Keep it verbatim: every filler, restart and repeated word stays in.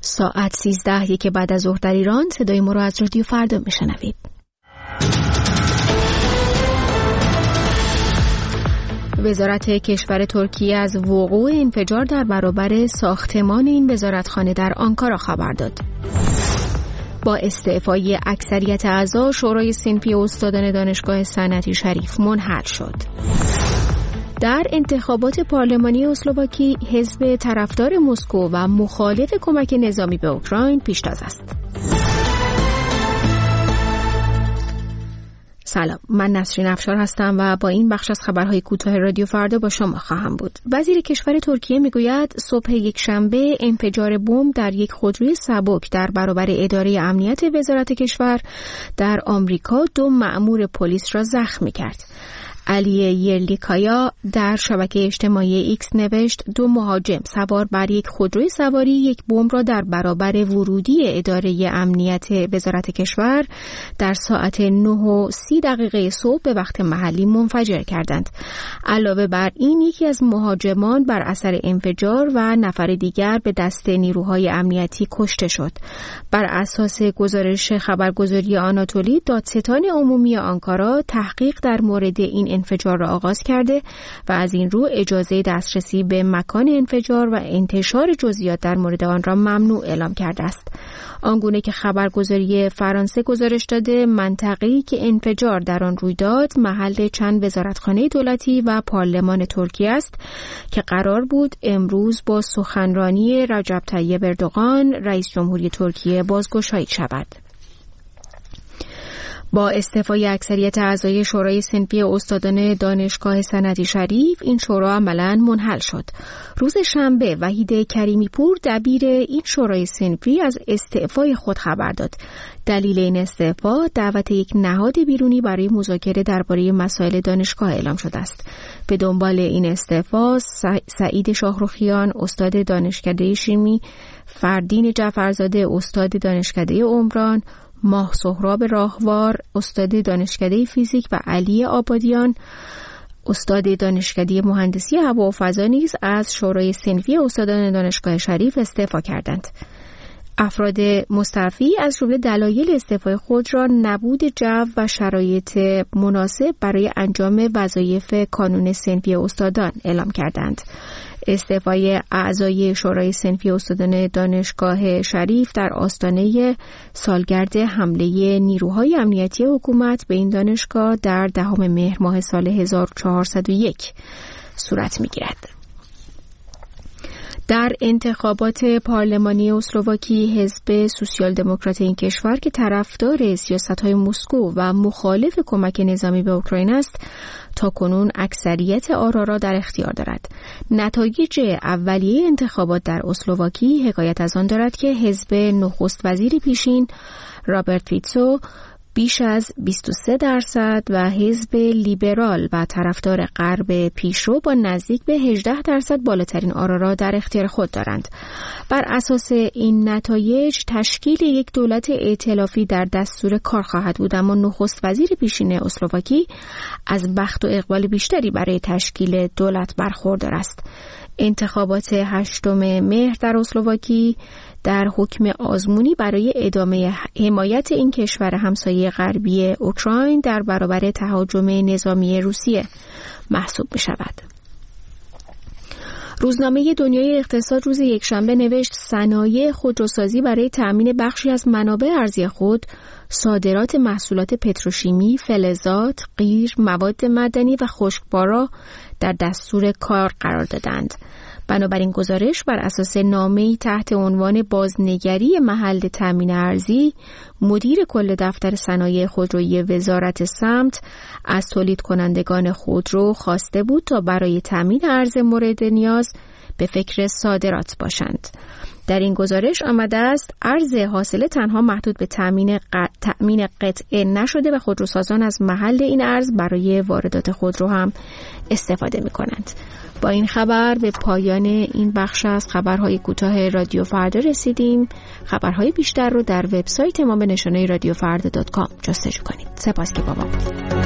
ساعت سیزده یک بعد از ظهر در ایران. صدای ما را از رادیو فردا میشنوید. وزارت کشور ترکیه از وقوع انفجار در برابر ساختمان این وزارتخانه در آنکارا خبر داد. با استعفای اکثریت اعضا شورای صنفی استادان دانشگاه صنعتی شریف منحل شد. در انتخابات پارلمانی اسلواکی حزب طرفدار مسکو و مخالف کمک نظامی به اوکراین پیشتاز است. سلام، من نسرین افشار هستم و با این بخش از خبرهای کوتاه رادیو فردا با شما خواهم بود. وزیر کشور ترکیه میگوید صبح یک شنبه انفجار بمب در یک خودروی سبک در برابر اداره امنیت وزارت کشور در آمریکا دو مأمور پلیس را زخمی کرد. علی یرلیکایا در شبکه اجتماعی ایکس نوشت دو مهاجم سوار بر یک خودروی سواری یک بمب را در برابر ورودی اداره امنیت وزارت کشور در ساعت نه و سی دقیقه صبح به وقت محلی منفجر کردند. علاوه بر این یکی از مهاجمان بر اثر انفجار و نفر دیگر به دست نیروهای امنیتی کشته شد. بر اساس گزارش خبرگزاری آناتولی، دادستان عمومی آنکارا تحقیق در مورد این انفجار را آغاز کرده و از این رو اجازه دسترسی به مکان انفجار و انتشار جزئیات در مورد آن را ممنوع اعلام کرده است. آنگونه که خبرگزاری فرانسه گزارش داده، منطقه‌ای که انفجار در آن روی داد محل چند وزارتخانه دولتی و پارلمان ترکیه است که قرار بود امروز با سخنرانی رجب طیب اردوغان رئیس جمهوری ترکیه بازگشایی شود. با استعفای اکثریت اعضای شورای صنفی استادان دانشگاه صنعتی شریف، این شورا عملاً منحل شد. روز شنبه وحید کریمی پور دبیر این شورای صنفی از استعفای خود خبر داد. دلیل این استعفا دعوت یک نهاد بیرونی برای مذاکره درباره مسائل دانشگاه اعلام شده است. به دنبال این استعفا سعید شاهرخیان استاد دانشکده شیمی، فردین جعفرزاده استاد دانشکده عمران، ماه سهراب راهوار استاد دانشکده فیزیک و علی آبادیان استاد دانشکده مهندسی هوا و فضا نیز از شورای صنفی استادان دانشگاه شریف استعفا کردند. افراد مستعفی از جمله دلایل استعفای خود را نبود جو و شرایط مناسب برای انجام وظایف کانون صنفی استادان اعلام کردند. استعفای اعضای شورای صنفی استادان دانشگاه شریف در آستانه سالگرد حمله نیروهای امنیتی حکومت به این دانشگاه در دهم مهر ماه سال هزار و چهارصد و یک صورت می‌گیرد. در انتخابات پارلمانی اسلواکی حزب سوسیال دموکرات این کشور که طرفدار سیاست‌های مسکو و مخالف کمک نظامی به اوکراین است، تاکنون اکثریت آرا را در اختیار دارد. نتایج اولیه انتخابات در اسلواکی حکایت از آن دارد که حزب نخست وزیر پیشین رابرت فیتسو بیش از بیست و سه درصد و حزب لیبرال و طرفدار غرب پیشرو با نزدیک به هجده درصد بالاترین آرا را در اختیار خود دارند. بر اساس این نتایج تشکیل یک دولت ائتلافی در دستور کار خواهد بود، اما نخست وزیر پیشین اسلواکی از بخت و اقبال بیشتری برای تشکیل دولت برخوردار است. انتخابات هشتم مهر در اسلواکی در حکم آزمونی برای ادامه حمایت این کشور همسایه غربی اوکراین در برابر تهاجم نظامی روسیه محسوب می شود. روزنامه دنیای اقتصاد روز یکشنبه نوشت صنایع خودروسازی برای تأمین بخشی از منابع ارزی خود صادرات محصولات پتروشیمی، فلزات، قیر، مواد معدنی و خشکبارا در دستور کار قرار دادند. بنابراین گزارش بر اساس نامه‌ای تحت عنوان بازنگری محل تامین ارزی، مدیر کل دفتر صنایع خودرویی وزارت سمت از تولید کنندگان خودرو خواسته بود تا برای تامین ارز مورد نیاز به فکر صادرات باشند. در این گزارش آمده است ارز حاصله تنها محدود به تامین قط... تامین قطعه نشده و خودروسازان از محل این ارز برای واردات خودرو هم استفاده می‌کنند. با این خبر به پایان این بخش از خبرهای کوتاه رادیو فردا رسیدیم. خبرهای بیشتر رو در وبسایت ما به نشانه رادیو فردا دات کام جستجو کنید. سپاس که با ما بودید.